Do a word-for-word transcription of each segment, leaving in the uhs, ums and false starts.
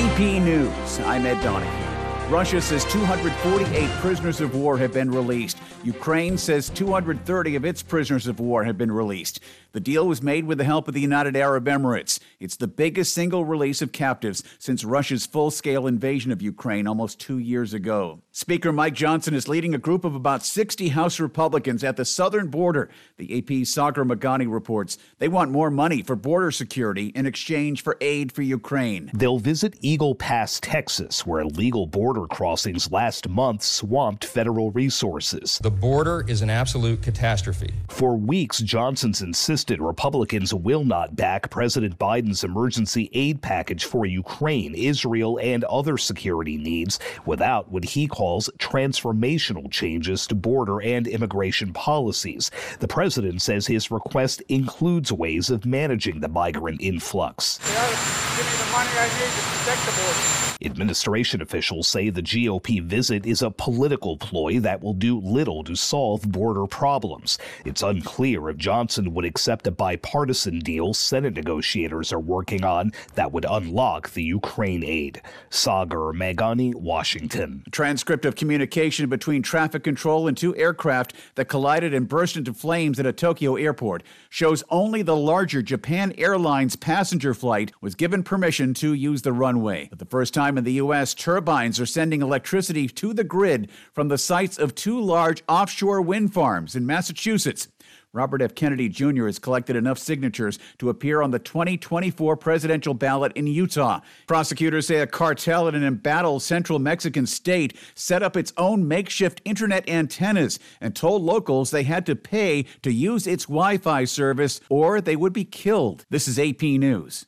A P News, I'm Ed Donahue. Russia says two hundred forty-eight prisoners of war have been released. Ukraine says two hundred thirty of its prisoners of war have been released. The deal was made with the help of the United Arab Emirates. It's the biggest single release of captives since Russia's full-scale invasion of Ukraine almost two years ago. Speaker Mike Johnson is leading a group of about sixty House Republicans at the southern border. The A P's Sagar Meghani reports they want more money for border security in exchange for aid for Ukraine. They'll visit Eagle Pass, Texas, where illegal border crossings last month swamped federal resources. The border is an absolute catastrophe. For weeks, Johnson's insisted Republicans will not back President Biden's emergency aid package for Ukraine, Israel, and other security needs without what he calls transformational changes to border and immigration policies. The president says his request includes ways of managing the migrant influx. They ought to give me the money I need to protect the border. Administration officials say the G O P visit is a political ploy that will do little to solve border problems. It's unclear if Johnson would accept a bipartisan deal Senate negotiators are working on that would unlock the Ukraine aid. Sagar Meghani, Washington. A transcript of communication between traffic control and two aircraft that collided and burst into flames at a Tokyo airport shows only the larger Japan Airlines passenger flight was given permission to use the runway. For the first time in the U S, turbines are sending electricity to the grid from the sites of two large offshore wind farms in Massachusetts. Robert F. Kennedy Junior has collected enough signatures to appear on the twenty twenty-four presidential ballot in Utah. Prosecutors say a cartel in an embattled central Mexican state set up its own makeshift internet antennas and told locals they had to pay to use its Wi-Fi service or they would be killed. This is A P News.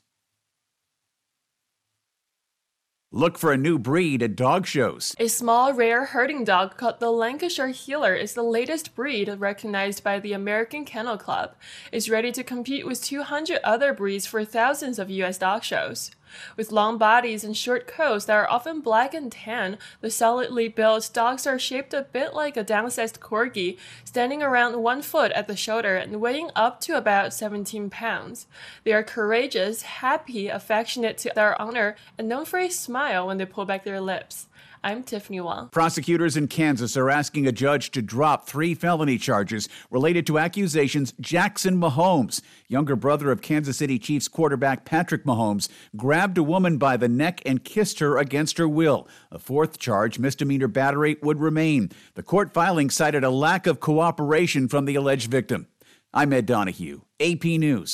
Look for a new breed at dog shows. A small, rare herding dog called the Lancashire Heeler is the latest breed recognized by the American Kennel Club. It's ready to compete with two hundred other breeds for thousands of U S dog shows. With long bodies and short coats that are often black and tan, the solidly built dogs are shaped a bit like a downsized corgi, standing around one foot at the shoulder and weighing up to about seventeen pounds. They are courageous, happy, affectionate to their owner, and known for a smile when they pull back their lips. I'm Tiffany Wong. Prosecutors in Kansas are asking a judge to drop three felony charges related to accusations Jackson Mahomes, younger brother of Kansas City Chiefs quarterback Patrick Mahomes, grabbed a woman by the neck and kissed her against her will. A fourth charge, misdemeanor battery, would remain. The court filing cited a lack of cooperation from the alleged victim. I'm Ed Donahue, A P News.